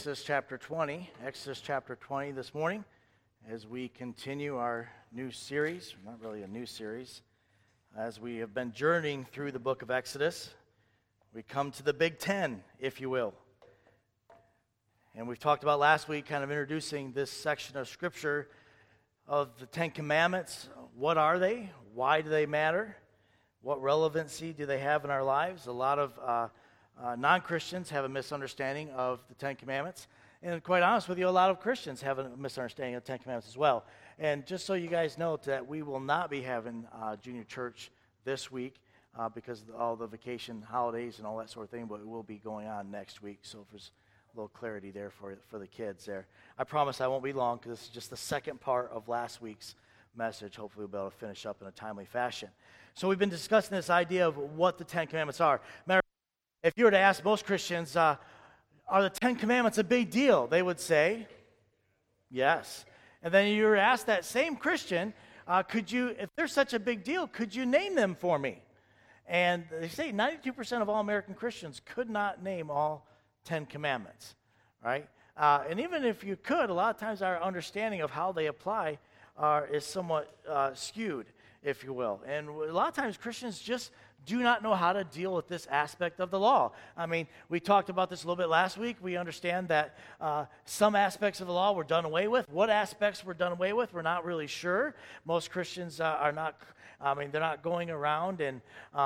Exodus chapter 20. Exodus chapter 20 this morning as we continue our new series, not really a new series, as we have been journeying through the book of Exodus. We come to the Big Ten, if you will. And we've talked about last week kind of introducing this section of Scripture of the Ten Commandments. What are they? Why do they matter? What relevancy do they have in our lives? A lot of non-Christians have a misunderstanding of the Ten Commandments. And quite honest with you, a lot of Christians have a misunderstanding of the Ten Commandments as well. And just so you guys know that we will not be having junior church this week because of all the vacation holidays and all that sort of thing, but it will be going on next week. So if there's a little clarity there for the kids there. I promise I won't be long because this is just the second part of last week's message. Hopefully we'll be able to finish up in a timely fashion. So we've been discussing this idea of what the Ten Commandments are. If you were to ask most Christians, are the Ten Commandments a big deal? They would say, yes. And then you were asked that same Christian, if they're such a big deal, could you name them for me? And they say 92% of all American Christians could not name all 10 Commandments, right? And even if you could, a lot of times our understanding of how they apply is somewhat skewed, if you will. And a lot of times Christians just do not know how to deal with this aspect of the law. I mean, we talked about this a little bit last week. We understand that some aspects of the law were done away with. What aspects were done away with, we're not really sure. Most Christians are not, they're not going around and,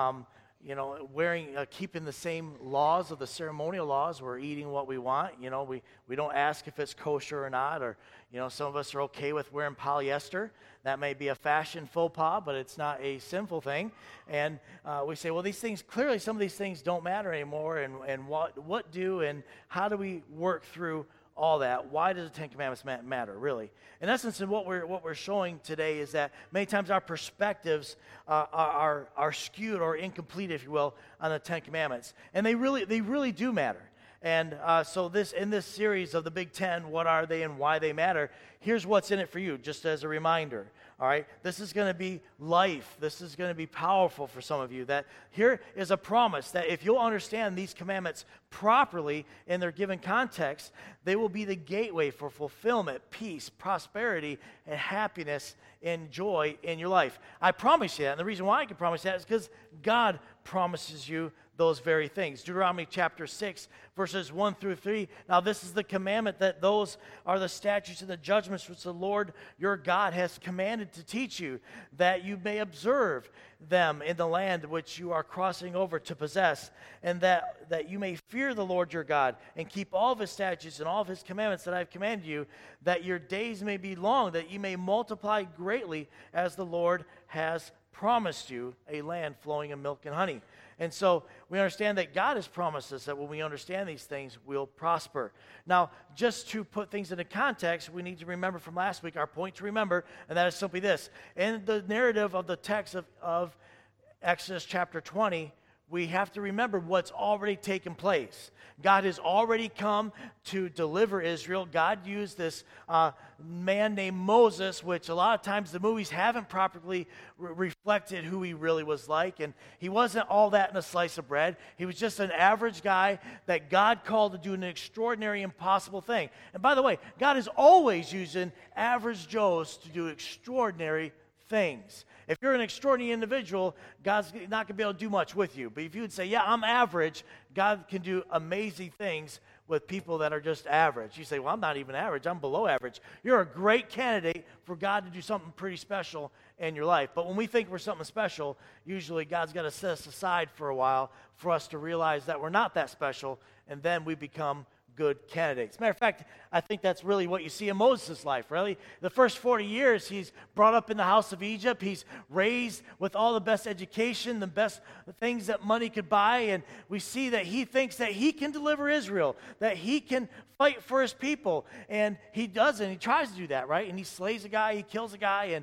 keeping the same laws of the ceremonial laws. We're eating what we want. We don't ask if it's kosher or not, or, some of us are okay with wearing polyester. That may be a fashion faux pas, but it's not a sinful thing. And we say, well, some of these things don't matter anymore, and what do, and how do we work through all that? Why does the Ten Commandments matter, really? In essence, what we're showing today is that many times our perspectives are skewed or incomplete, if you will, on the Ten Commandments. And they really do matter. And so in this series of the Big Ten, what are they and why they matter, here's what's in it for you, just as a reminder. All right, this is going to be life. This is going to be powerful for some of you. That here is a promise that if you'll understand these commandments properly in their given context, they will be the gateway for fulfillment, peace, prosperity, and happiness and joy in your life. I promise you that. And the reason why I can promise that is because God promises you those very things. Deuteronomy chapter 6, verses 1 through 3. Now this is the commandment, that those are the statutes and the judgments which the Lord your God has commanded to teach you, that you may observe them in the land which you are crossing over to possess, and that you may fear the Lord your God, and keep all of his statutes and all of his commandments that I have commanded you, that your days may be long, that you may multiply greatly, as the Lord has promised you, a land flowing in milk and honey. And so we understand that God has promised us that when we understand these things, we'll prosper. Now, just to put things into context, we need to remember from last week, our point to remember, and that is simply this. In the narrative of the text of Exodus chapter 20, we have to remember what's already taken place. God has already come to deliver Israel. God used this man named Moses, which a lot of times the movies haven't properly reflected who he really was like. And he wasn't all that in a slice of bread. He was just an average guy that God called to do an extraordinary, impossible thing. And by the way, God is always using average Joes to do extraordinary things. If you're an extraordinary individual, God's not going to be able to do much with you. But if you would say, yeah, I'm average, God can do amazing things with people that are just average. You say, well, I'm not even average. I'm below average. You're a great candidate for God to do something pretty special in your life. But when we think we're something special, usually God's got to set us aside for a while for us to realize that we're not that special, and then we become good candidates. Matter of fact, I think that's really what you see in Moses' life, really. The first 40 years, he's brought up in the house of Egypt. He's raised with all the best education, the best things that money could buy, and we see that he thinks that he can deliver Israel, that he can fight for his people, and he doesn't. He tries to do that, right? And he slays a guy, he kills a guy, and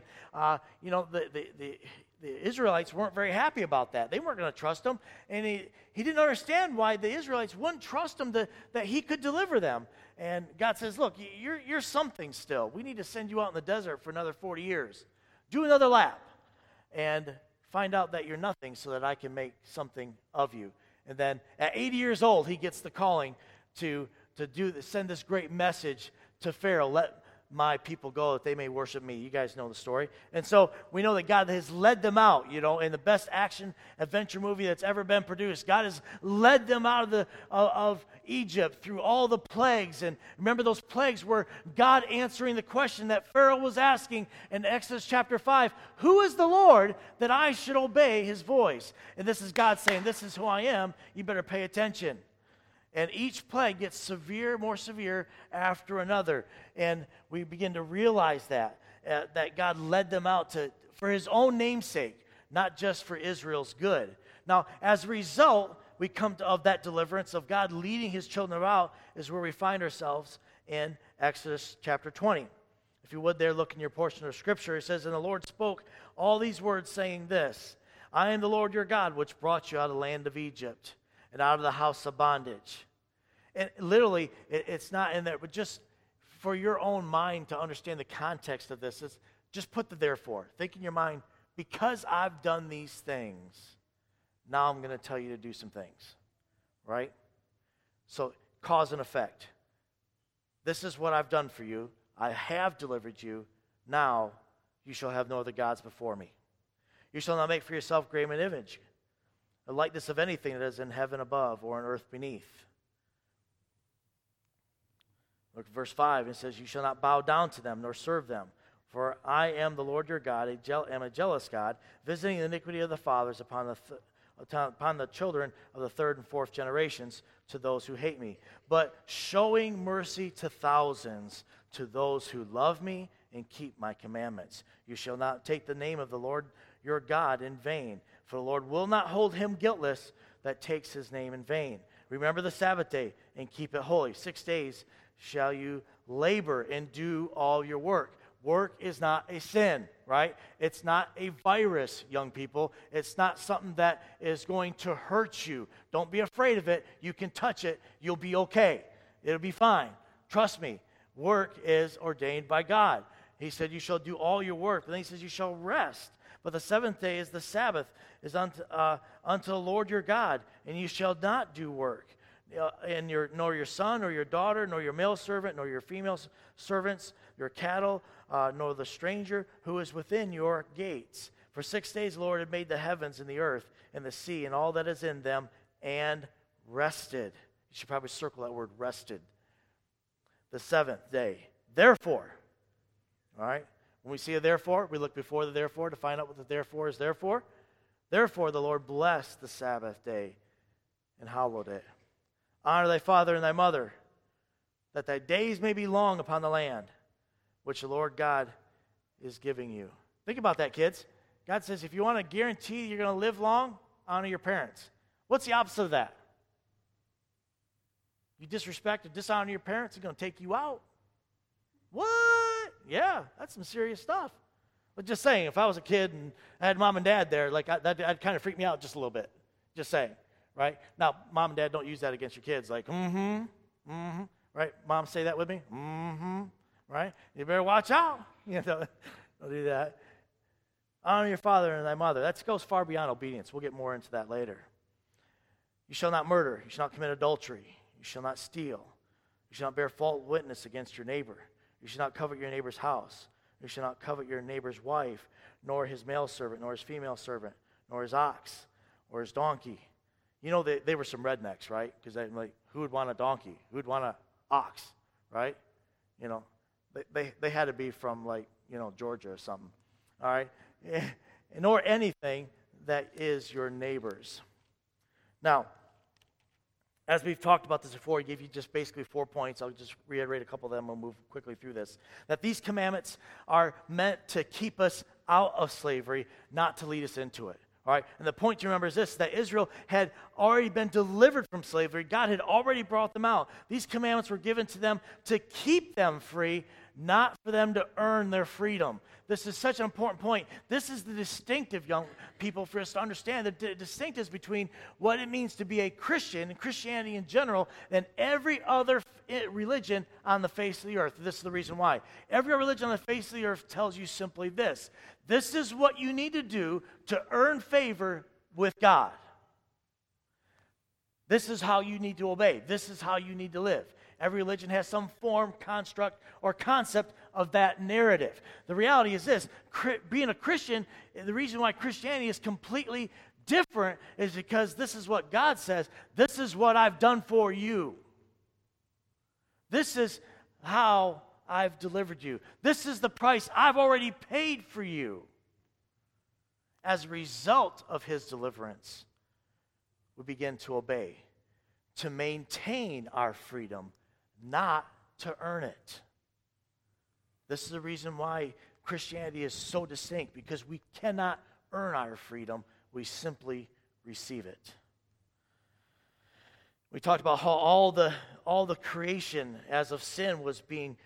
the Israelites weren't very happy about that. They weren't going to trust him, and he didn't understand why the Israelites wouldn't trust him that he could deliver them. And God says, look, you're something still. We need to send you out in the desert for another 40 years. Do another lap and find out that you're nothing so that I can make something of you. And then at 80 years old, he gets the calling to send this great message to Pharaoh. Let my people go that they may worship me. You guys know the story. And so we know that God has led them out, in the best action adventure movie that's ever been produced. God has led them out of Egypt through all the plagues. And remember, those plagues were God answering the question that Pharaoh was asking in Exodus chapter 5. Who is the Lord that I should obey his voice? And this is God saying, this is who I am. You better pay attention. And each plague gets more severe after another. And we begin to realize that God led them out for his own namesake, not just for Israel's good. Now, as a result, we come of that deliverance of God leading his children out is where we find ourselves in Exodus chapter 20. If you would there, look in your portion of Scripture. It says, and the Lord spoke all these words, saying this, I am the Lord your God, which brought you out of the land of Egypt and out of the house of bondage. And literally, it's not in there, but just for your own mind to understand the context of this, just put the therefore. Think in your mind, because I've done these things, now I'm going to tell you to do some things, right? So, cause and effect. This is what I've done for you. I have delivered you. Now, you shall have no other gods before me. You shall not make for yourself graven image, a likeness of anything that is in heaven above or in earth beneath. Look at verse 5. It says, you shall not bow down to them nor serve them. For I am the Lord your God, am a jealous God, visiting the iniquity of the fathers upon the children of the third and fourth generations to those who hate me, but showing mercy to thousands, to those who love me and keep my commandments. You shall not take the name of the Lord your God in vain, for the Lord will not hold him guiltless that takes his name in vain. Remember the Sabbath day and keep it holy. 6 days shall you labor and do all your work. Work is not a sin, right? It's not a virus, young people. It's not something that is going to hurt you. Don't be afraid of it. You can touch it. You'll be okay. It'll be fine. Trust me. Work is ordained by God. He said, you shall do all your work. And then he says, you shall rest. But the seventh day is the Sabbath, is unto the Lord your God, and you shall not do work. Nor your son, nor your daughter, nor your male servant, nor your female servants, your cattle, nor the stranger who is within your gates. For 6 days the Lord had made the heavens and the earth and the sea and all that is in them, and rested. You should probably circle that word, rested. The seventh day. Therefore, all right, when we see a therefore, we look before the therefore to find out what the therefore is there for. Therefore the Lord blessed the Sabbath day and hallowed it. Honor thy father and thy mother, that thy days may be long upon the land, which the Lord God is giving you. Think about that, kids. God says, if you want to guarantee you're going to live long, honor your parents. What's the opposite of that? You disrespect or dishonor your parents, they're going to take you out. What? Yeah, that's some serious stuff. But just saying, if I was a kid and I had mom and dad there, that'd kind of freak me out just a little bit. Just saying. Right? Now, mom and dad, don't use that against your kids. Like, right? Mom, say that with me. Right? You better watch out. Don't do that. Honor your father and thy mother. That goes far beyond obedience. We'll get more into that later. You shall not murder. You shall not commit adultery. You shall not steal. You shall not bear false witness against your neighbor. You shall not covet your neighbor's house. You shall not covet your neighbor's wife, nor his male servant, nor his female servant, nor his ox, or his donkey. They were some rednecks, right? Because who would want a donkey? Who would want an ox, right? They had to be from Georgia or something, all right? Nor anything that is your neighbor's. Now, as we've talked about this before, I gave you just basically 4 points. I'll just reiterate a couple of them. We'll move quickly through this. That these commandments are meant to keep us out of slavery, not to lead us into it. All right, and the point to remember is this, that Israel had already been delivered from slavery. God had already brought them out. These commandments were given to them to keep them free, not for them to earn their freedom. This is such an important point. This is the distinctive, young people, for us to understand. The distinctives between what it means to be a Christian and Christianity in general and every other religion on the face of the earth. This is the reason why. Every religion on the face of the earth tells you simply this. This is what you need to do to earn favor with God. This is how you need to obey. This is how you need to live. Every religion has some form, construct, or concept of that narrative. The reality is this: being a Christian, the reason why Christianity is completely different is because this is what God says. This is what I've done for you. This is how I've delivered you. This is the price I've already paid for you. As a result of his deliverance, we begin to obey, to maintain our freedom, not to earn it. This is the reason why Christianity is so distinct, because we cannot earn our freedom. We simply receive it. We talked about how all the creation as of sin was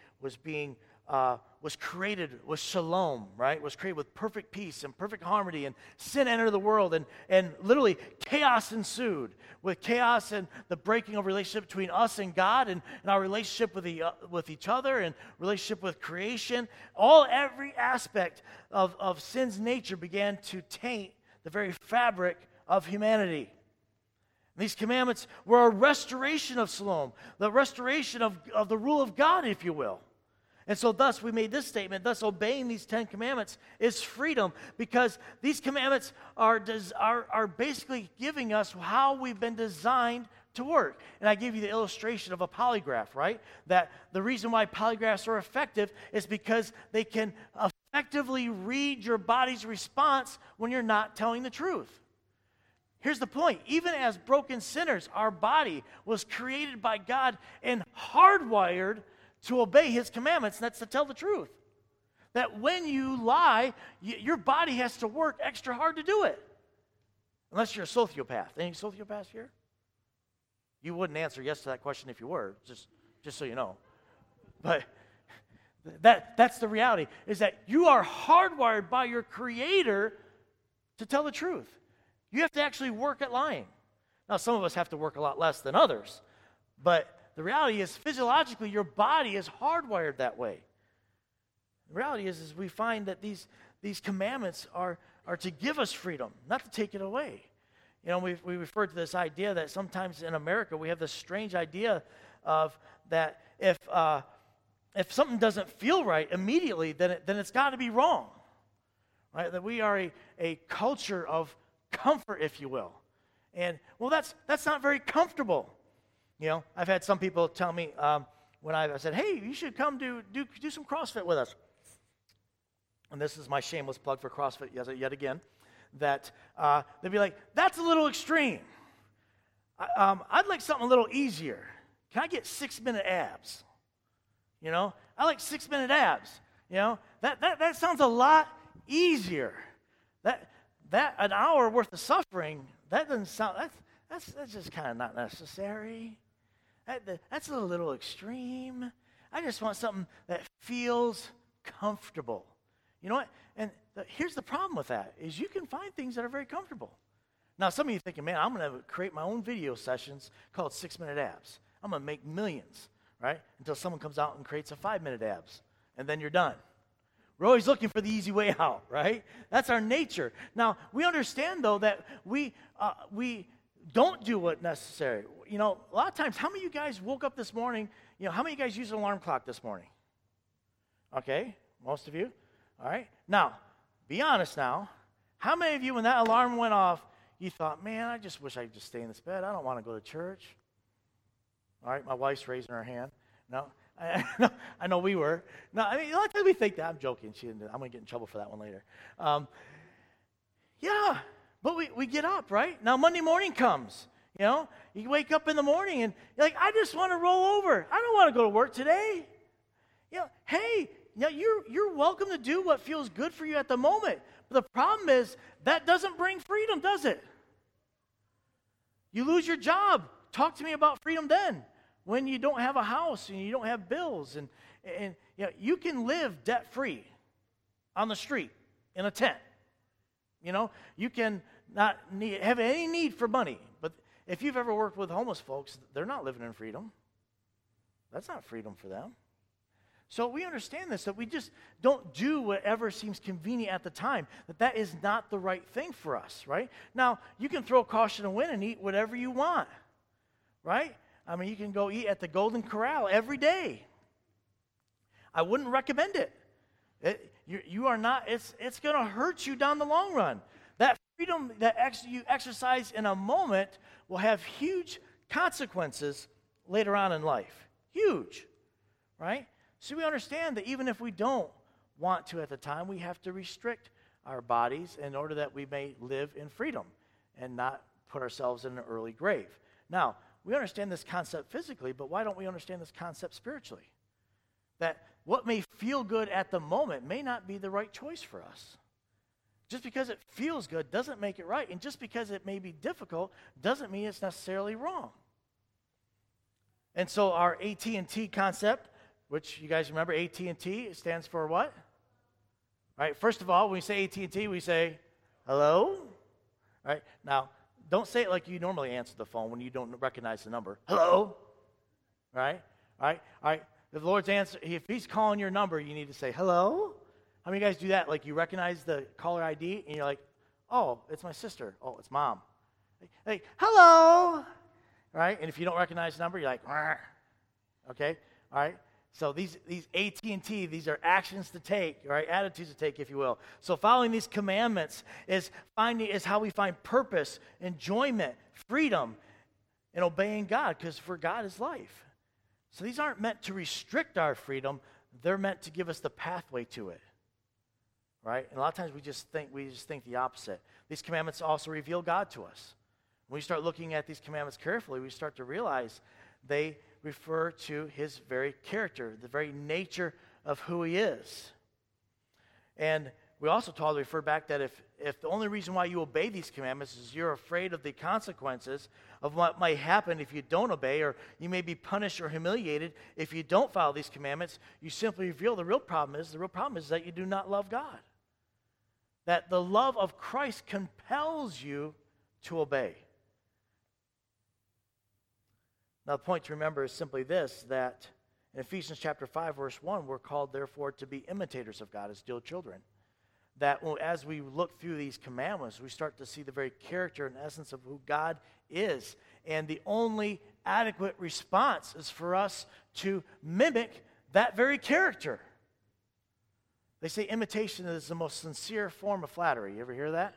created with shalom, right? Was created with perfect peace and perfect harmony, and sin entered the world, and literally chaos ensued, with chaos and the breaking of relationship between us and God, and our relationship with each other, and relationship with creation. Every aspect of sin's nature began to taint the very fabric of humanity. These commandments were a restoration of shalom, the restoration of the rule of God, if you will. And so thus we made this statement: thus obeying these 10 commandments is freedom, because these commandments are basically giving us how we've been designed to work. And I gave you the illustration of a polygraph, right? That the reason why polygraphs are effective is because they can effectively read your body's response when you're not telling the truth. Here's the point: even as broken sinners, our body was created by God and hardwired to obey his commandments, and that's to tell the truth. That when you lie, your body has to work extra hard to do it. Unless you're a sociopath. Any sociopaths here? You wouldn't answer yes to that question if you were, just so you know. But that's the reality, is that you are hardwired by your Creator to tell the truth. You have to actually work at lying. Now, some of us have to work a lot less than others, but the reality is, physiologically, your body is hardwired that way. The reality is we find that these commandments are to give us freedom, not to take it away. You know, we refer to this idea that sometimes in America we have this strange idea of that if something doesn't feel right immediately, then it's got to be wrong, right? That we are a culture of comfort, if you will, and well, that's not very comfortable. You know, I've had some people tell me when I said, "Hey, you should come do some CrossFit with us." And this is my shameless plug for CrossFit yet again. That they'd be like, "That's a little extreme. I'd like something a little easier. Can I get 6-minute abs? You know, I like 6-minute abs. You know, that sounds a lot easier. That an hour worth of suffering, that doesn't sound. That's just kind of not necessary. That's a little extreme. I just want something that feels comfortable." You know what? And here's the problem with that, is you can find things that are very comfortable. Now, some of you are thinking, man, I'm going to create my own video sessions called 6-minute abs. I'm going to make millions, right? Until someone comes out and creates a 5-minute abs, and then you're done. We're always looking for the easy way out, right? That's our nature. Now, we understand, though, that we don't do what's necessary. You know, a lot of times, how many of you guys woke up this morning, you know, how many of you guys used an alarm clock this morning? Okay, most of you. All right. Now, be honest now. How many of you, when that alarm went off, you thought, man, I just wish I could just stay in this bed. I don't want to go to church. All right, my wife's raising her hand. No, I know we were. No, I mean, a lot of times we think that. I'm joking. I'm going to get in trouble for that one later. Yeah, but we get up, right? Now Monday morning comes. You know, you wake up in the morning and you're like, I just want to roll over. I don't want to go to work today. You know, hey, you know, you're welcome to do what feels good for you at the moment. But the problem is that doesn't bring freedom, does it? You lose your job. Talk to me about freedom then. When you don't have a house and you don't have bills, and you know, you can live debt-free on the street in a tent. You know, you can not have any need for money. But if you've ever worked with homeless folks, they're not living in freedom. That's not freedom for them. So we understand this, that we just don't do whatever seems convenient at the time, that is not the right thing for us, right? Now, you can throw caution to the wind and eat whatever you want, right? I mean, you can go eat at the Golden Corral every day. I wouldn't recommend it. You are not, it's going to hurt you down the long run. That freedom that you exercise in a moment will have huge consequences later on in life. Huge, right? So we understand that even if we don't want to at the time, we have to restrict our bodies in order that we may live in freedom and not put ourselves in an early grave. Now, we understand this concept physically, but why don't we understand this concept spiritually? That what may feel good at the moment may not be the right choice for us. Just because it feels good doesn't make it right, and just because it may be difficult doesn't mean it's necessarily wrong. And so our AT&T concept, which you guys remember, AT&T stands for what? Right. First of all, when we say AT&T, we say, hello? Right. Now, don't say it like you normally answer the phone when you don't recognize the number. Hello? Right? All right? All right. If the Lord's answer, if he's calling your number, you need to say, hello? How many of you guys do that? Like you recognize the caller ID and you're like, oh, it's my sister. Oh, it's mom. Like, hello? Right? And if you don't recognize the number, you're like, Arr. Okay? All right? So these AT&T, these are actions to take, right? Attitudes to take, if you will. So following these commandments is how we find purpose, enjoyment, freedom, and obeying God, because for God is life. So these aren't meant to restrict our freedom. They're meant to give us the pathway to it, right? And a lot of times we just think the opposite. These commandments also reveal God to us. When we start looking at these commandments carefully, we start to realize they refer to his very character, the very nature of who he is. And we also told to refer back that if the only reason why you obey these commandments is you're afraid of the consequences of what might happen if you don't obey, or you may be punished or humiliated if you don't follow these commandments, you simply reveal the real problem is that you do not love God. That the love of Christ compels you to obey. Now, the point to remember is simply this, that in Ephesians chapter 5, verse 1, we're called, therefore, to be imitators of God as dear children. That as we look through these commandments, we start to see the very character and essence of who God is. And the only adequate response is for us to mimic that very character. They say imitation is the most sincere form of flattery. You ever hear that?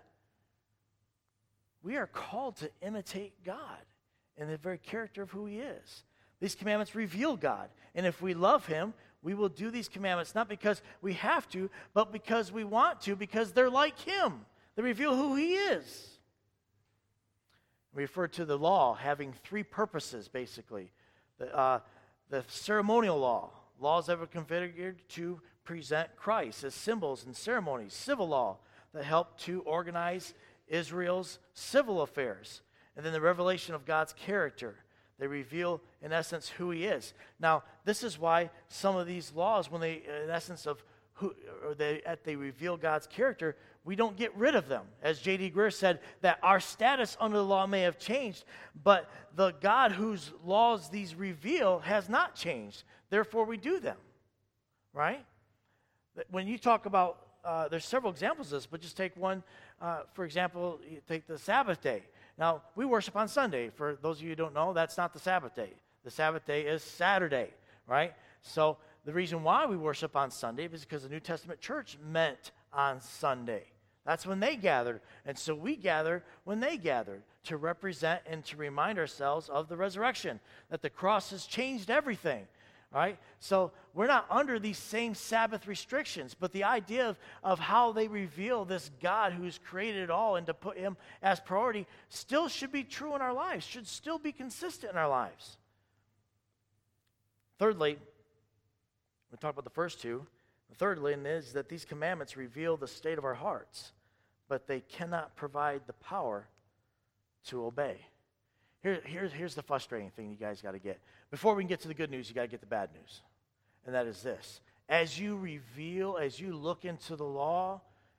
We are called to imitate God in the very character of who he is. These commandments reveal God. And if we love him, we will do these commandments not because we have to, but because we want to, because they're like him. They reveal who he is. We refer to the law having three purposes, basically. The ceremonial law, laws that were configured to present Christ as symbols and ceremonies. Civil law that helped to organize Israel's civil affairs. And then the revelation of God's character. They reveal, in essence, who he is. Now, this is why some of these laws, when they, in essence of they reveal God's character, we don't get rid of them. As J.D. Greear said, that our status under the law may have changed, but the God whose laws these reveal has not changed. Therefore, we do them. Right? When you talk about, there's several examples of this, but just take one, for example, you take the Sabbath day. Now, we worship on Sunday. For those of you who don't know, that's not the Sabbath day. The Sabbath day is Saturday, right? So the reason why we worship on Sunday is because the New Testament church met on Sunday. That's when they gathered. And so we gather when they gathered to represent and to remind ourselves of the resurrection, that the cross has changed everything. Right? So we're not under these same Sabbath restrictions, but the idea of how they reveal this God who's created it all and to put him as priority still should be true in our lives, should still be consistent in our lives. Thirdly, we talked about the first two. The third is that these commandments reveal the state of our hearts, but they cannot provide the power to obey. Here's the frustrating thing you guys got to get. Before we can get to the good news, you got to get the bad news. And that is this. As you look into the law,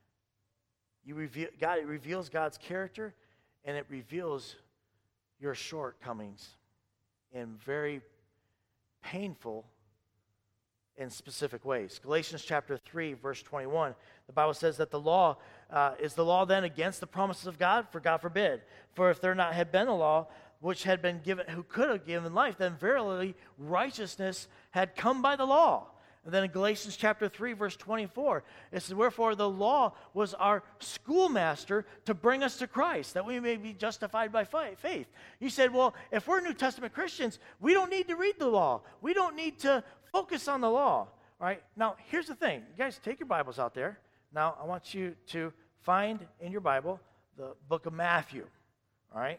it reveals God's character, and it reveals your shortcomings in very painful and specific ways. Galatians chapter 3, verse 21, the Bible says that the law, is the law then against the promises of God? For God forbid. For if there not had been a law, which had been given, who could have given life, then verily righteousness had come by the law. And then in Galatians chapter 3, verse 24, it says, wherefore the law was our schoolmaster to bring us to Christ, that we may be justified by faith. You said, well, if we're New Testament Christians, we don't need to read the law. We don't need to focus on the law. All right? Now, here's the thing. You guys, take your Bibles out there. Now, I want you to find in your Bible the book of Matthew. All right?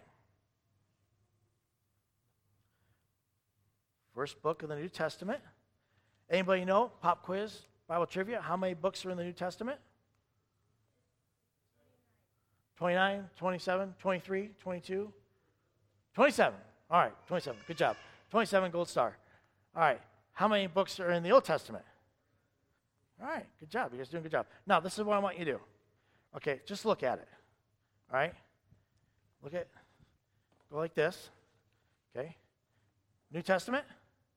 First book of the New Testament. Anybody know, pop quiz, Bible trivia, how many books are in the New Testament? 29, 27, 23, 22? 27. All right, 27. Good job. 27, gold star. All right, how many books are in the Old Testament? All right, good job. You guys are doing a good job. Now, this is what I want you to do. Okay, just look at it. All right? Go like this. Okay? New Testament?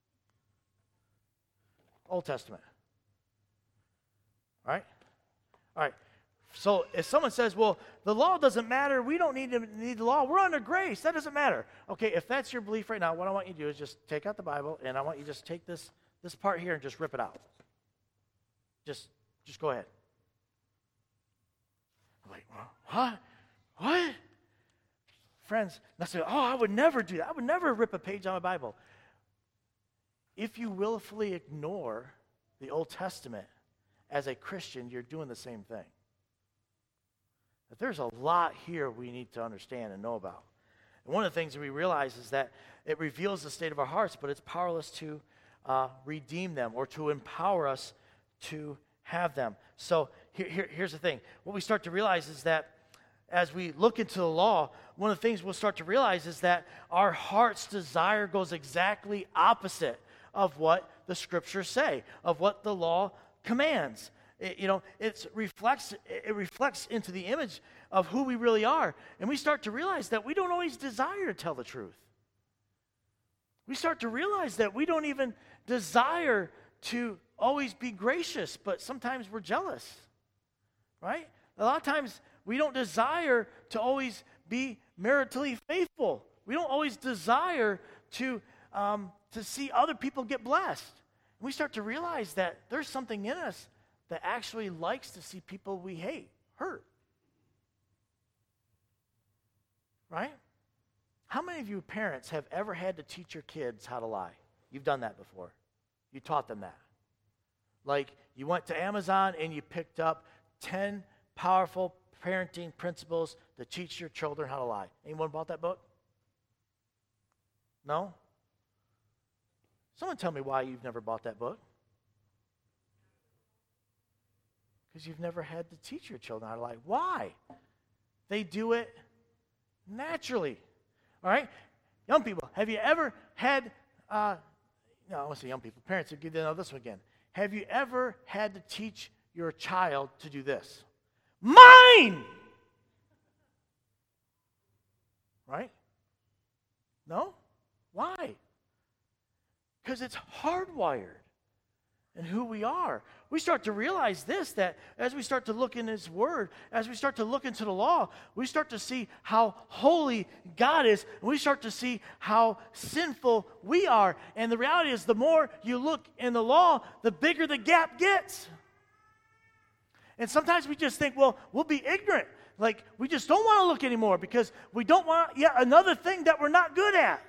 Old Testament. All right? All right. So if someone says, well, the law doesn't matter, we don't need the law, we're under grace, that doesn't matter. Okay, if that's your belief right now, what I want you to do is just take out the Bible, and I want you to just take this part here and just rip it out. Just go ahead. I'm like, what? Friends, that's it. Oh, I would never do that. I would never rip a page out of the Bible. If you willfully ignore the Old Testament as a Christian, you're doing the same thing. But there's a lot here we need to understand and know about. And one of the things that we realize is that it reveals the state of our hearts, but it's powerless to redeem them or to empower us to have them. So here's the thing. What we start to realize is that as we look into the law, one of the things we'll start to realize is that our heart's desire goes exactly opposite of what the Scriptures say, of what the law commands. It reflects into the image of who we really are. And we start to realize that we don't always desire to tell the truth. We start to realize that we don't even desire to always be gracious, but sometimes we're jealous, right? A lot of times we don't desire to always be maritally faithful. We don't always desire to see other people get blessed. And we start to realize that there's something in us that actually likes to see people we hate hurt. Right? How many of you parents have ever had to teach your kids how to lie? You've done that before. You taught them that. Like you went to Amazon and you picked up 10 powerful parenting principles to teach your children how to lie. Anyone bought that book? No? Someone tell me why you've never bought that book. Because you've never had to teach your children how to lie. Why? They do it naturally. All right? Young people, have you ever had, I want to say young people, parents, you know this one again. Have you ever had to teach your child to do this? Mine! Right? No? Why? Because it's hardwired in who we are. We start to realize this, that as we start to look in His Word, as we start to look into the law, we start to see how holy God is, and we start to see how sinful we are. And the reality is, the more you look in the law, the bigger the gap gets. And sometimes we just think, well, we'll be ignorant. Like, we just don't want to look anymore because we don't want yet another thing that we're not good at.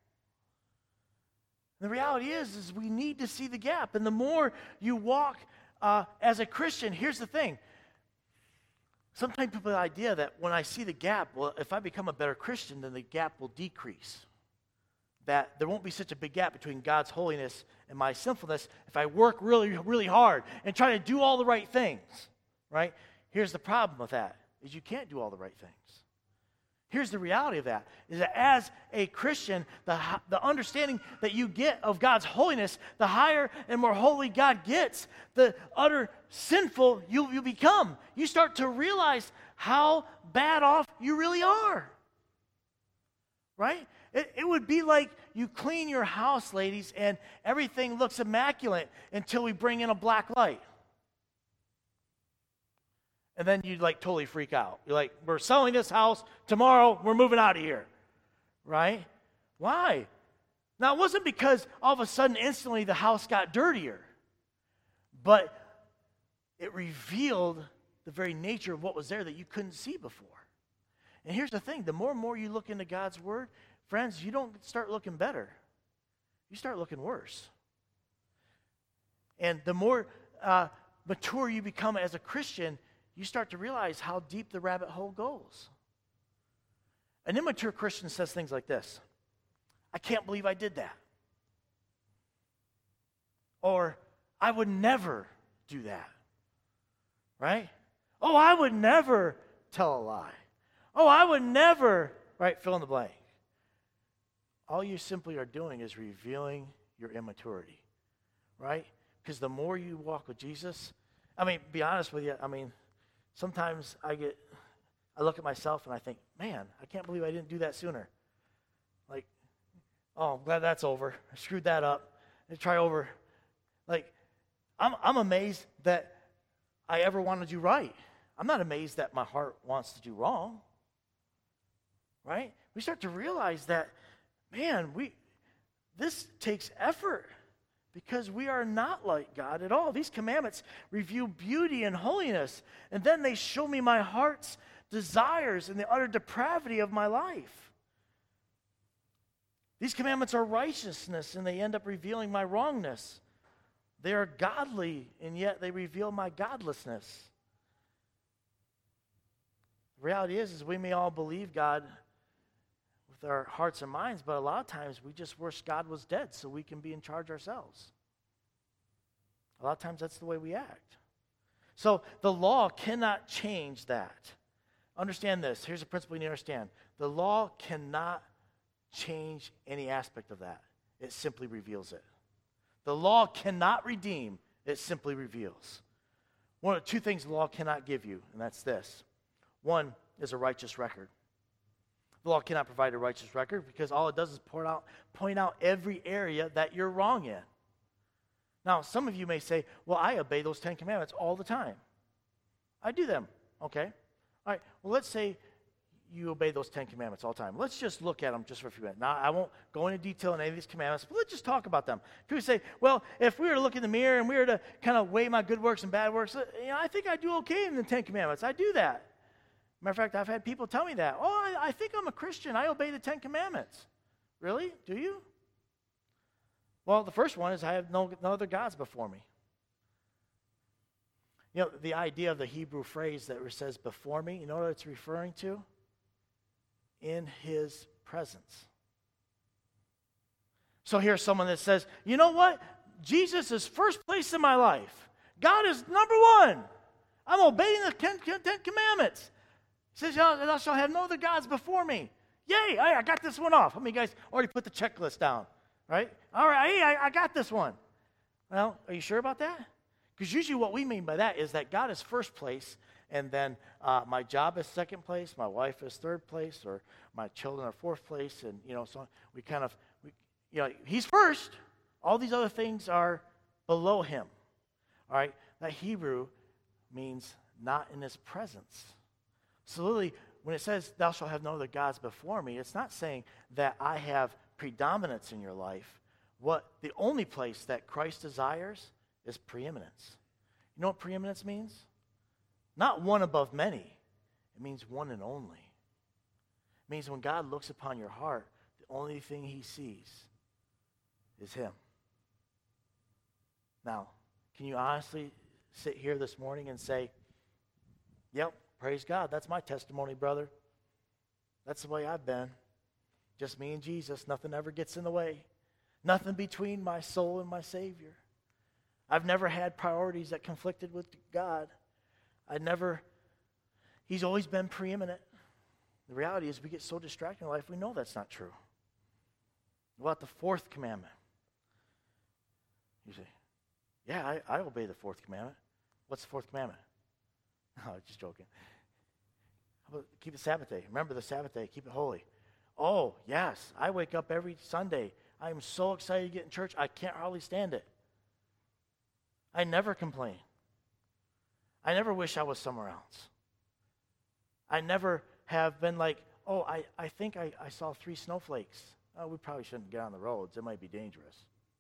The reality is we need to see the gap. And the more you walk as a Christian, here's the thing. Sometimes people have the idea that when I see the gap, well, if I become a better Christian, then the gap will decrease. That there won't be such a big gap between God's holiness and my sinfulness if I work really, really hard and try to do all the right things, right? Here's the problem with that, is you can't do all the right things. Here's the reality of that, is that as a Christian, the understanding that you get of God's holiness, the higher and more holy God gets, the utter sinful you become. You start to realize how bad off you really are. Right? It would be like you clean your house, ladies, and everything looks immaculate until we bring in a black light. And then you totally freak out. You're like, we're selling this house. Tomorrow, we're moving out of here. right? Why? Now, it wasn't because all of a sudden, instantly, the house got dirtier, but it revealed the very nature of what was there that you couldn't see before. And here's the thing, the more and more you look into God's Word, friends, you don't start looking better. You start looking worse. And the more mature you become as a Christian, you start to realize how deep the rabbit hole goes. An immature Christian says things like this: I can't believe I did that. Or, I would never do that. Right? Oh, I would never tell a lie. Oh, I would never, right, fill in the blank. All you simply are doing is revealing your immaturity, right? Because the more you walk with Jesus, be honest with you, sometimes I look at myself and I think, man, I can't believe I didn't do that sooner. Like, oh, I'm glad that's over. I screwed that up. Let's try over. Like, I'm amazed that I ever want to do right. I'm not amazed that my heart wants to do wrong. Right? We start to realize that, man, this takes effort because we are not like God at all. These commandments reveal beauty and holiness, and then they show me my heart's desires and the utter depravity of my life. These commandments are righteousness, and they end up revealing my wrongness. They are godly, and yet they reveal my godlessness. The reality is we may all believe God with our hearts and minds, but a lot of times we just wish God was dead so we can be in charge ourselves. A lot of times that's the way we act. So the law cannot change that. Understand this. Here's a principle you need to understand. The law cannot change any aspect of that. It simply reveals it. The law cannot redeem. It simply reveals. One of the two things the law cannot give you, and that's this. One is a righteous record. The law cannot provide a righteous record because all it does is point out every area that you're wrong in. Now, some of you may say, well, I obey those 10 commandments all the time. I do them. Okay. All right. Well, let's say you obey those 10 commandments all the time. Let's just look at them just for a few minutes. Now, I won't go into detail on any of these commandments, but let's just talk about them. People say, well, if we were to look in the mirror and we were to kind of weigh my good works and bad works, I think I do okay in the 10 commandments. I do that. Matter of fact, I've had people tell me that. Oh, I think I'm a Christian. I obey the 10 commandments. Really? Do you? Well, the first one is I have no other gods before me. You know, the idea of the Hebrew phrase that says before me, you know what it's referring to? In his presence. So here's someone that says, you know what? Jesus is first place in my life. God is number one. I'm obeying the 10 Commandments. He says, thou shalt have no other gods before me. Yay, I got this one off. How many guys already put the checklist down? Right? All right, hey, I got this one. Well, are you sure about that? Because usually what we mean by that is that God is first place, and then my job is second place, my wife is third place, or my children are fourth place, and so we he's first. All these other things are below him. All right, that Hebrew means not in his presence. So literally, when it says, thou shalt have no other gods before me, it's not saying that I have predominance in your life. The only place that Christ desires is preeminence. You know what preeminence means? Not one above many. It means one and only. It means when God looks upon your heart, the only thing he sees is him. Now, can you honestly sit here this morning and say, yep, praise God, that's my testimony, brother. That's the way I've been. Just me and Jesus. Nothing ever gets in the way. Nothing between my soul and my Savior. I've never had priorities that conflicted with God. He's always been preeminent. The reality is we get so distracted in life, we know that's not true. What about the fourth commandment? You say, yeah, I obey the fourth commandment. What's the fourth commandment? No, just joking. How about keep the Sabbath day? Remember the Sabbath day, keep it holy. Oh, yes, I wake up every Sunday. I am so excited to get in church, I can't hardly stand it. I never complain. I never wish I was somewhere else. I never have been like, I think I saw 3 snowflakes. Oh, we probably shouldn't get on the roads. It might be dangerous.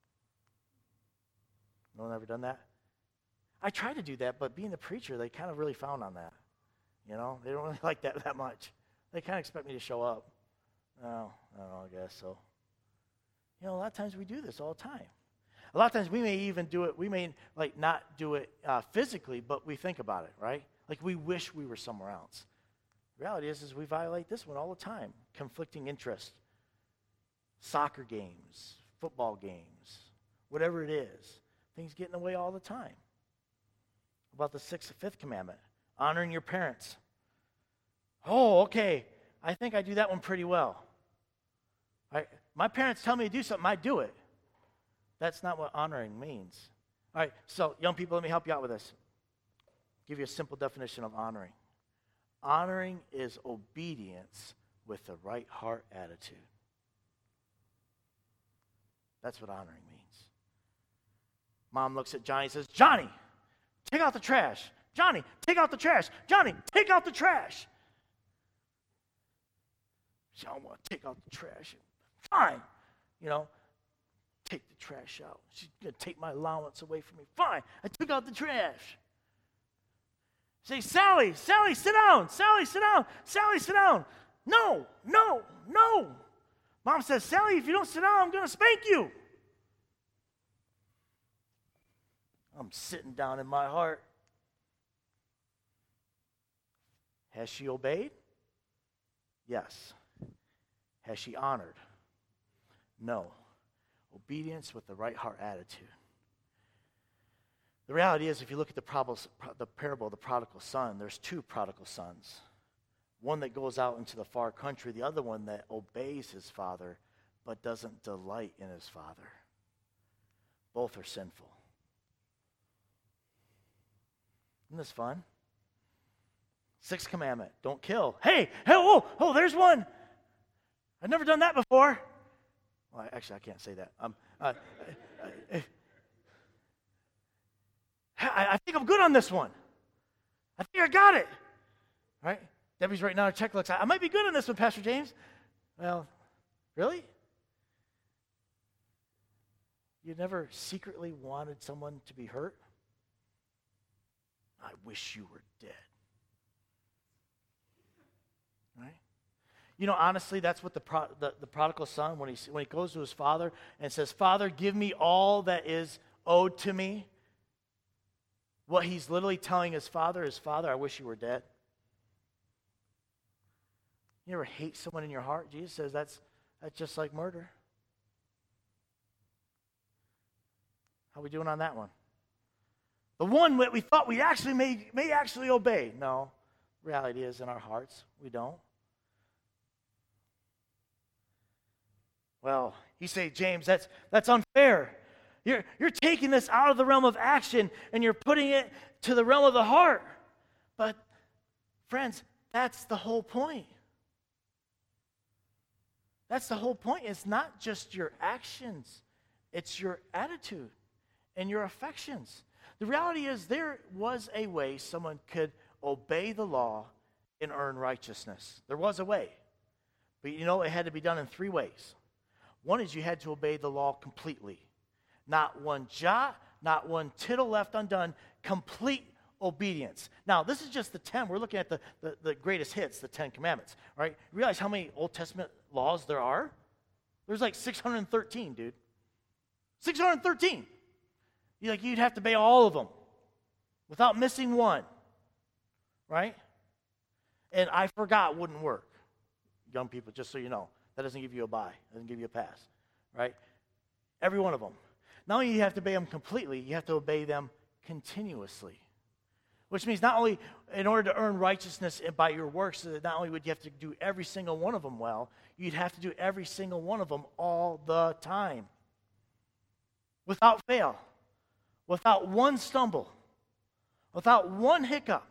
No one ever done that? I tried to do that, but being the preacher, they kind of really frown on that. They don't really like that much. They kind of expect me to show up. Oh, I guess so. A lot of times we do this all the time. A lot of times we may even do it, we may not do it physically, but we think about it, right? Like we wish we were somewhere else. The reality is we violate this one all the time. Conflicting interests, soccer games, football games, whatever it is. Things get in the way all the time. About the 5th commandment, honoring your parents. Oh, okay, I think I do that one pretty well. My parents tell me to do something, I do it. That's not what honoring means. All right, so young people, let me help you out with this. Give you a simple definition of honoring. Honoring is obedience with the right heart attitude. That's what honoring means. Mom looks at Johnny and says, Johnny, take out the trash. Johnny, take out the trash. Johnny, take out the trash. She don't want to take out the trash. Fine. Take the trash out. She's going to take my allowance away from me. Fine. I took out the trash. Say, Sally, sit down. Sally, sit down. Sally, sit down. No. Mom says, Sally, if you don't sit down, I'm going to spank you. I'm sitting down in my heart. Has she obeyed? Yes. Has she honored? No. Obedience with the right heart attitude. The reality is, if you look at the parable of the prodigal son, there's 2 prodigal sons. One that goes out into the far country, the other one that obeys his father, but doesn't delight in his father. Both are sinful. Isn't this fun? 6th commandment, don't kill. Hey, there's one. I've never done that before. Well, actually, I can't say that. I think I'm good on this one. I think I got it. Right? Debbie's writing down her checklist. I might be good on this one, Pastor James. Well, really? You never secretly wanted someone to be hurt? I wish you were dead. Right? Honestly, that's what the prodigal son, when he goes to his father and says, Father, give me all that is owed to me. What he's literally telling his father is, Father, I wish you were dead. You ever hate someone in your heart? Jesus says that's just like murder. How are we doing on that one? The one that we thought we actually may actually obey. No, reality is in our hearts, we don't. Well, you say, James, that's unfair. You're taking this out of the realm of action and you're putting it to the realm of the heart. But, friends, that's the whole point. That's the whole point. It's not just your actions. It's your attitude and your affections. The reality is there was a way someone could obey the law and earn righteousness. There was a way. But it had to be done in 3 ways. One is you had to obey the law completely. Not one jot, not one tittle left undone, complete obedience. Now, this is just the 10. We're looking at the greatest hits, the 10 commandments. Right? You realize how many Old Testament laws there are? There's like 613, dude. 613. You'd have to obey all of them without missing one. Right? And I forgot wouldn't work. Young people, just so you know, that doesn't give you a bye. Doesn't give you a pass. Right? Every one of them. Not only do you have to obey them completely, you have to obey them continuously. Which means not only in order to earn righteousness by your works, not only would you have to do every single one of them well, you'd have to do every single one of them all the time. Without fail. Without one stumble. Without one hiccup.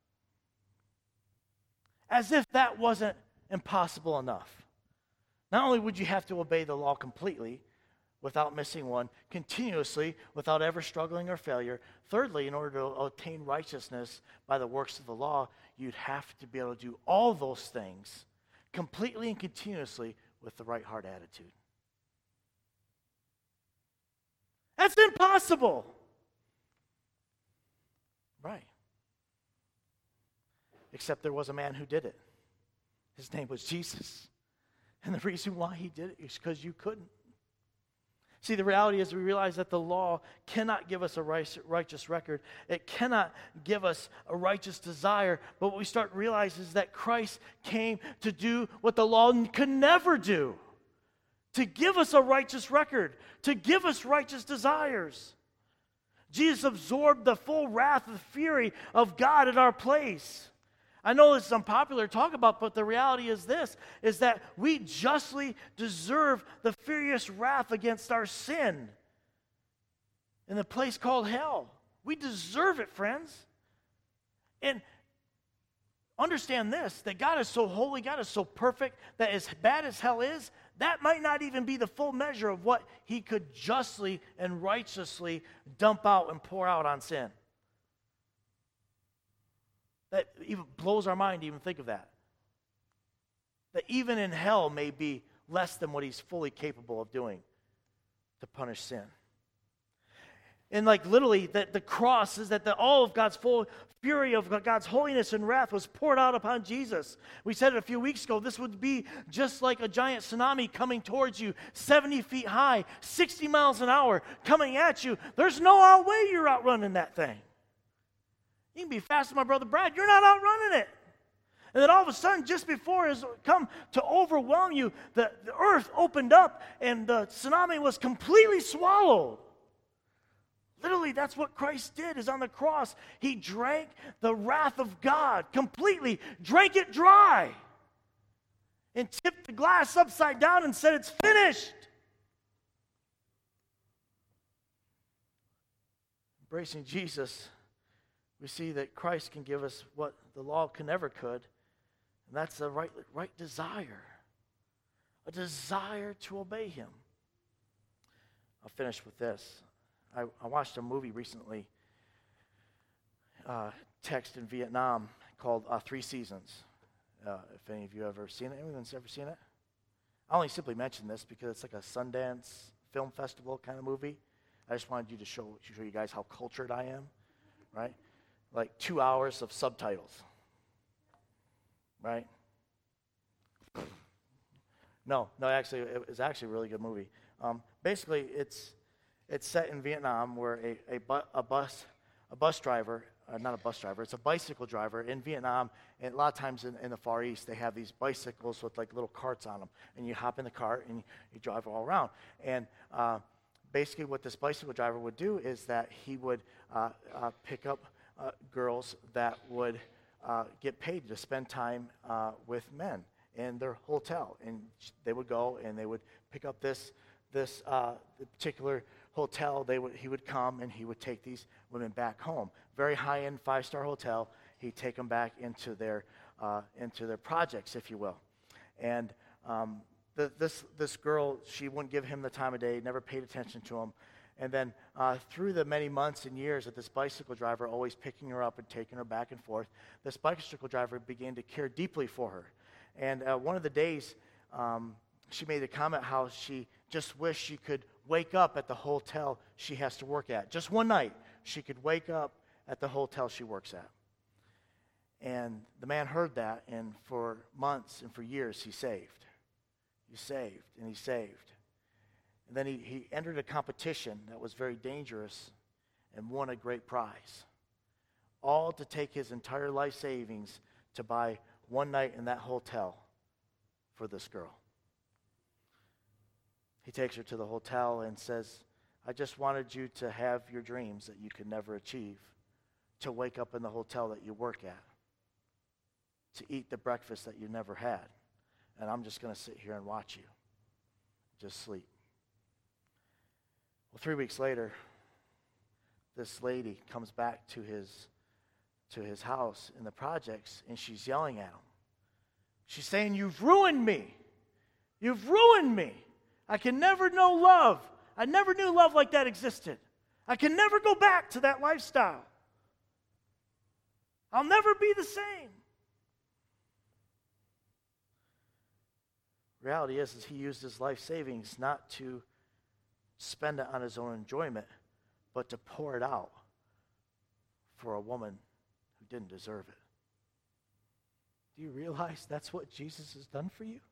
As if that wasn't impossible enough. Not only would you have to obey the law completely, without missing one, continuously, without ever struggling or failure. Thirdly, in order to obtain righteousness by the works of the law, you'd have to be able to do all those things completely and continuously with the right heart attitude. That's impossible. Right. Except there was a man who did it. His name was Jesus. And the reason why he did it is because you couldn't. See, the reality is we realize that the law cannot give us a righteous record. It cannot give us a righteous desire. But what we start to realize is that Christ came to do what the law could never do. To give us a righteous record. To give us righteous desires. Jesus absorbed the full wrath and fury of God in our place. I know this is unpopular to talk about, but the reality is this, is that we justly deserve the furious wrath against our sin in the place called hell. We deserve it, friends. And understand this, that God is so holy, God is so perfect, that as bad as hell is, that might not even be the full measure of what he could justly and righteously dump out and pour out on sin. That even blows our mind to even think of that. That even in hell may be less than what he's fully capable of doing to punish sin. And like literally, that the cross is that all of God's full fury of God's holiness and wrath was poured out upon Jesus. We said it a few weeks ago, this would be just like a giant tsunami coming towards you, 70 feet high, 60 miles an hour, coming at you. There's no way you're outrunning that thing. You can be fast as my brother Brad. You're not outrunning it. And then all of a sudden, just before it's come to overwhelm you, the earth opened up and the tsunami was completely swallowed. Literally, that's what Christ did, is on the cross. He drank the wrath of God completely, drank it dry, and tipped the glass upside down and said, it's finished. Embracing Jesus, we see that Christ can give us what the law never could, and that's the right desire, a desire to obey him. I'll finish with this. I watched a movie recently, text in Vietnam, called 3 Seasons. If any of you have ever seen it. Anyone's ever seen it? I only simply mention this because it's like a Sundance Film Festival kind of movie. I just wanted you to show you guys how cultured I am, right? Like 2 hours of subtitles, right? No, actually, it was actually a really good movie. Basically, it's set in Vietnam where a bus driver, not a bus driver, it's a bicycle driver in Vietnam, and a lot of times in the Far East, they have these bicycles with like little carts on them, and you hop in the cart and you drive all around. And basically what this bicycle driver would do is that he would pick up girls that would get paid to spend time with men in their hotel. And they would go and they would pick up this particular hotel. He would come and he would take these women back home. Very high-end 5-star hotel. He'd take them back into their projects, if you will. And this girl, she wouldn't give him the time of day, never paid attention to him. And then through the many months and years that this bicycle driver always picking her up and taking her back and forth, this bicycle driver began to care deeply for her. And one of the days, she made a comment how she just wished she could wake up at the hotel she has to work at. Just one night, she could wake up at the hotel she works at. And the man heard that, and for months and for years, he saved. He saved, and he saved. And then he entered a competition that was very dangerous and won a great prize. All to take his entire life savings to buy one night in that hotel for this girl. He takes her to the hotel and says, I just wanted you to have your dreams that you could never achieve, to wake up in the hotel that you work at, to eat the breakfast that you never had, and I'm just going to sit here and watch you. Just sleep. Well, 3 weeks later, this lady comes back to his house in the projects, and she's yelling at him. She's saying, you've ruined me. You've ruined me. I can never know love. I never knew love like that existed. I can never go back to that lifestyle. I'll never be the same. reality is he used his life savings not to spend it on his own enjoyment, but to pour it out for a woman who didn't deserve it. Do you realize that's what Jesus has done for you?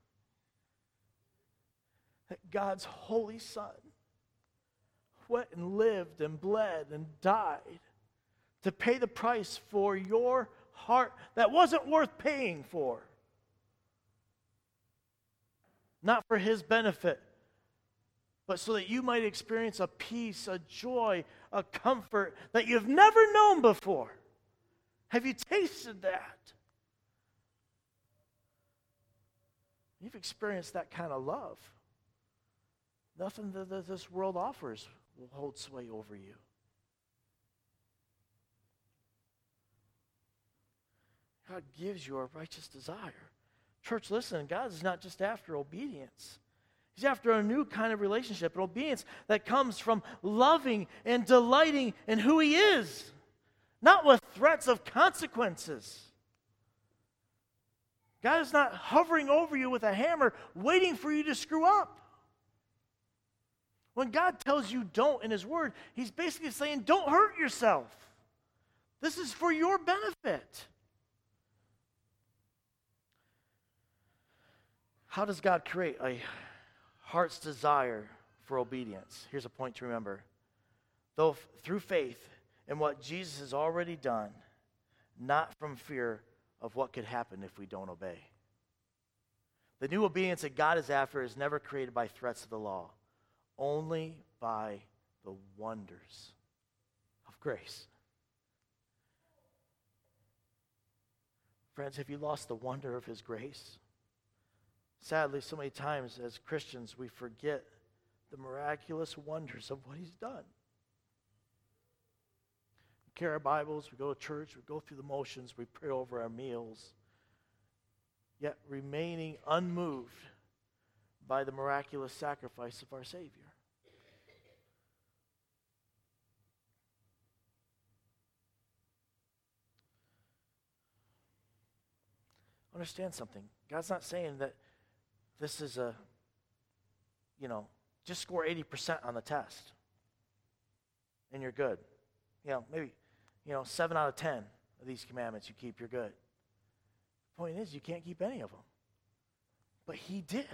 That God's holy Son went and lived and bled and died to pay the price for your heart that wasn't worth paying for. Not for his benefit, but so that you might experience a peace, a joy, a comfort that you've never known before. Have you tasted that? You've experienced that kind of love. Nothing that this world offers will hold sway over you. God gives you a righteous desire. Church, listen, God is not just after obedience. He's after a new kind of relationship, an obedience that comes from loving and delighting in who he is, not with threats of consequences. God is not hovering over you with a hammer, waiting for you to screw up. When God tells you don't in his word, he's basically saying, don't hurt yourself. This is for your benefit. How does God create a heart's desire for obedience? Here's a point to remember. Though through faith in what Jesus has already done, not from fear of what could happen if we don't obey. The new obedience that God is after is never created by threats of the law, only by the wonders of grace. Friends, have you lost the wonder of his grace? Sadly, so many times as Christians, we forget the miraculous wonders of what he's done. We carry our Bibles, we go to church, we go through the motions, we pray over our meals, yet remaining unmoved by the miraculous sacrifice of our Savior. Understand something. God's not saying that this is just score 80% on the test and you're good. Maybe, 7 out of 10 of these commandments you keep, you're good. The point is, you can't keep any of them. But he did.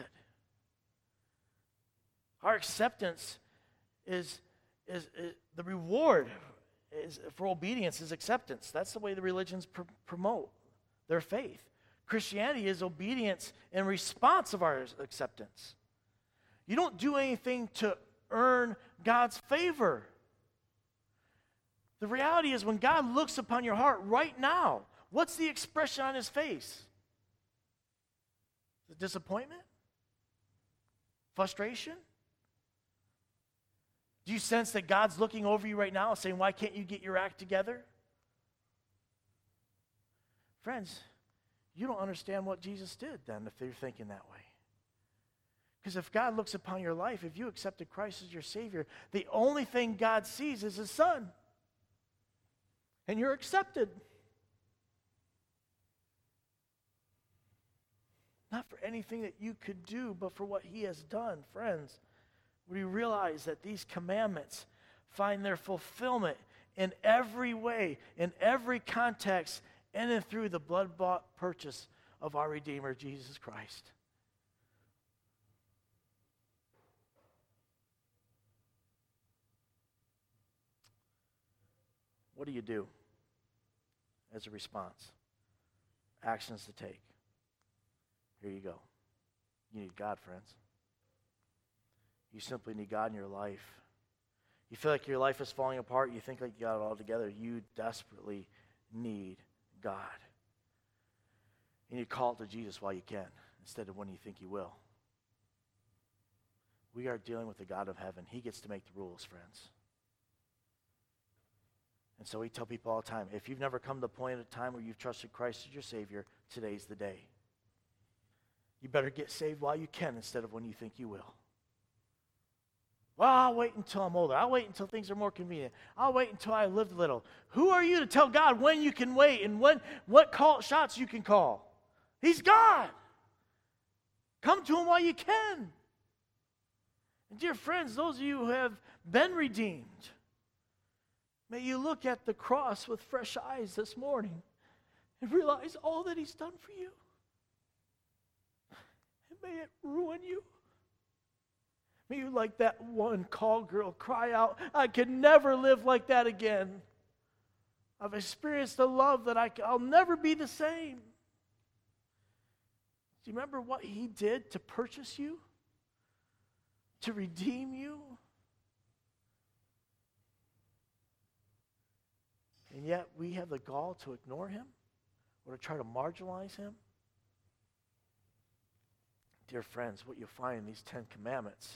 Our acceptance is the reward for obedience is acceptance. That's the way the religions promote their faith. Christianity is obedience in response of our acceptance. You don't do anything to earn God's favor. The reality is when God looks upon your heart right now, what's the expression on his face? The disappointment? Frustration? Do you sense that God's looking over you right now and saying, why can't you get your act together? Friends, you don't understand what Jesus did then if you're thinking that way. Because if God looks upon your life, if you accepted Christ as your Savior, the only thing God sees is his Son. And you're accepted. Not for anything that you could do, but for what he has done. Friends, we realize that these commandments find their fulfillment in every way, in every context, in and through the blood-bought purchase of our Redeemer, Jesus Christ. What do you do as a response? Actions to take. Here you go. You need God, friends. You simply need God in your life. You feel like your life is falling apart. You think like you got it all together. You desperately need God. You need to call it to Jesus while you can, instead of when you think you will. We are dealing with the God of heaven. He gets to make the rules, friends. And so we tell people all the time, if you've never come to the point of time where you've trusted Christ as your Savior, today's the day. You better get saved while you can instead of when you think you will. Well, I'll wait until I'm older. I'll wait until things are more convenient. I'll wait until I lived a little. Who are you to tell God when you can wait and what shots you can call? He's God. Come to him while you can. And dear friends, those of you who have been redeemed, may you look at the cross with fresh eyes this morning and realize all that he's done for you. And may it ruin you. May you, like that one call girl, cry out, I can never live like that again. I've experienced a love that I'll never be the same. Do you remember what he did to purchase you? To redeem you? And yet we have the gall to ignore him or to try to marginalize him. Dear friends, what you'll find in these 10 commandments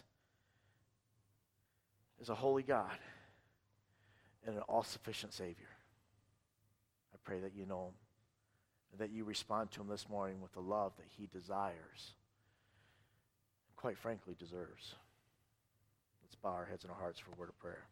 is a holy God and an all-sufficient Savior. I pray that you know him and that you respond to him this morning with the love that he desires and quite frankly deserves. Let's bow our heads and our hearts for a word of prayer.